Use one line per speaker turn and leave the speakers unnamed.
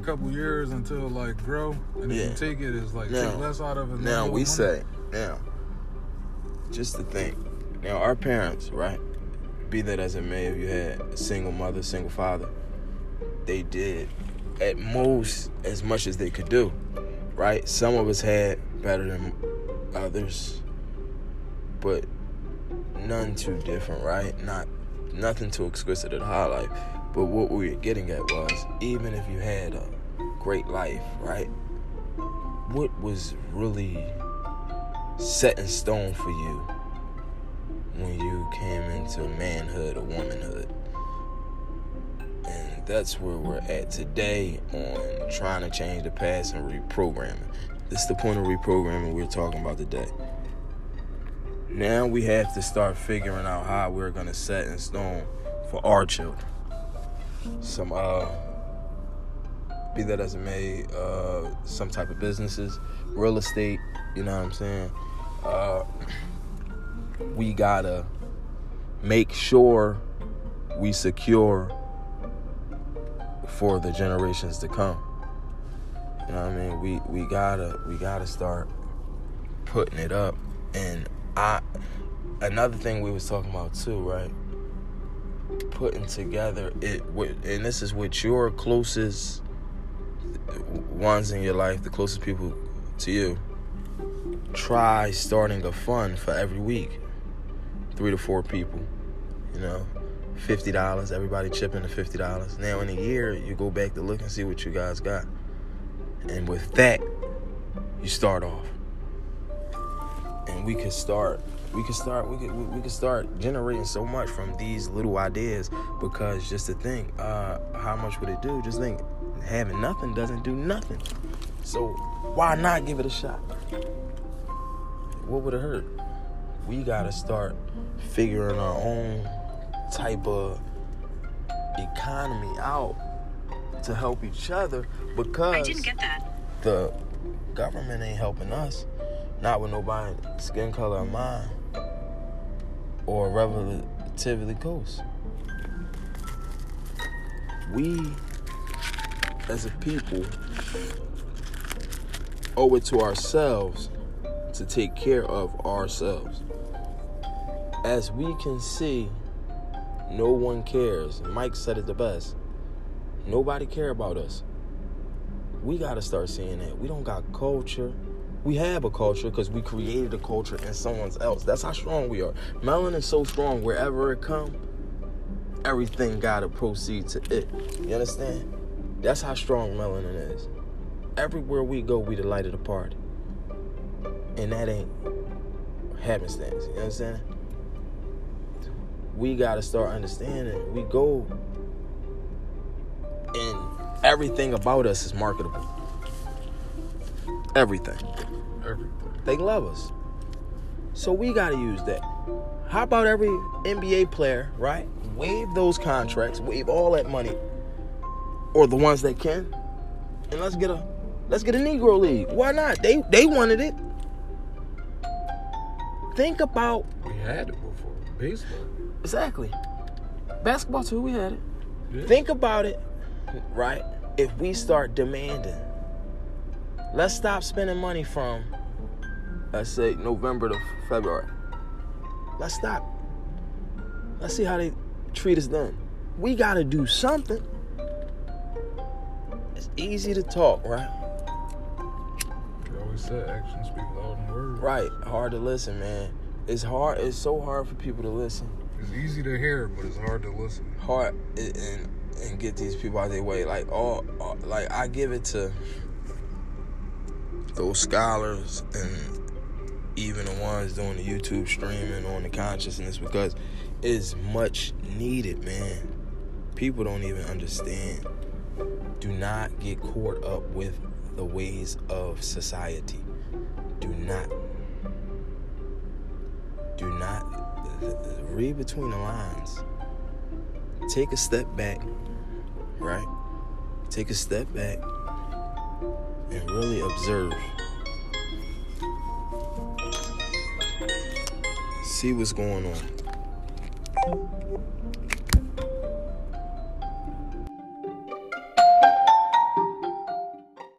couple years until like grow, and if you take it, it's like take less out of it.
Now we say just to think. Now our parents, right? Be that as it may, if you had a single mother, single father, they did at most as much as they could do, right? Some of us had better than others, but none too different, right? Nothing too exquisite to highlight. But what we were getting at was, even if you had a great life, right? What was really set in stone for you when you came into manhood or womanhood? And that's where we're at today on trying to change the past and reprogramming. This is the point of reprogramming we're talking about today. Now we have to start figuring out how we're going to set in stone for our children. Some, be that as it may, some type of businesses, real estate, you know what I'm saying? We gotta make sure we secure for the generations to come. You know what I mean? We gotta start putting it up. And another thing we was talking about too, right? Putting together it, and this is with your closest ones in your life, the closest people to you. Try starting a fund for every week. 3 to 4 people, you know, $50. Everybody chip in the $50. Now in a year, you go back to look and see what you guys got, and with that, you start off. And we could start generating so much from these little ideas, because just to think, how much would it do? Just think, having nothing doesn't do nothing. So why not give it a shot? What would it hurt? We gotta start figuring our own type of economy out to help each other, because
I didn't get that.
The government ain't helping us. Not with nobody skin color or mind or relatively close. We, as a people, owe it to ourselves to take care of ourselves. As we can see, no one cares. Mike said it the best. Nobody care about us. We got to start seeing that. We don't got culture. We have a culture because we created a culture in someone else. That's how strong we are. Melanin is so strong, wherever it comes, everything got to proceed to it. You understand? That's how strong melanin is. Everywhere we go, we the light of the party. And that ain't happenstance. You understand? We got to start understanding. We go, and everything about us is marketable. Everything. They love us. So we got to use that. How about every NBA player, right? Waive those contracts, waive all that money, or the ones that can, and let's get a Negro League. Why not? They wanted it. Think about.
We had it before. Baseball.
Exactly. Basketball too, we had it.
Yeah.
Think about it, right? If we start demanding, let's stop spending money from, let's say, November to February. Let's stop. Let's see how they treat us then. We got to do something. It's easy to talk, right?
You always said actions speak louder than words.
Right. Hard to listen, man. It's hard. It's so hard for people to listen.
It's easy to hear, but it's hard to listen.
Hard and get these people out of their way. Like like I give it to those scholars and even the ones doing the YouTube streaming on the consciousness, because it's much needed, man. People don't even understand. Do not get caught up with the ways of society. Do not read between the lines. Take a step back, right? Take a step back and really observe. See what's going on.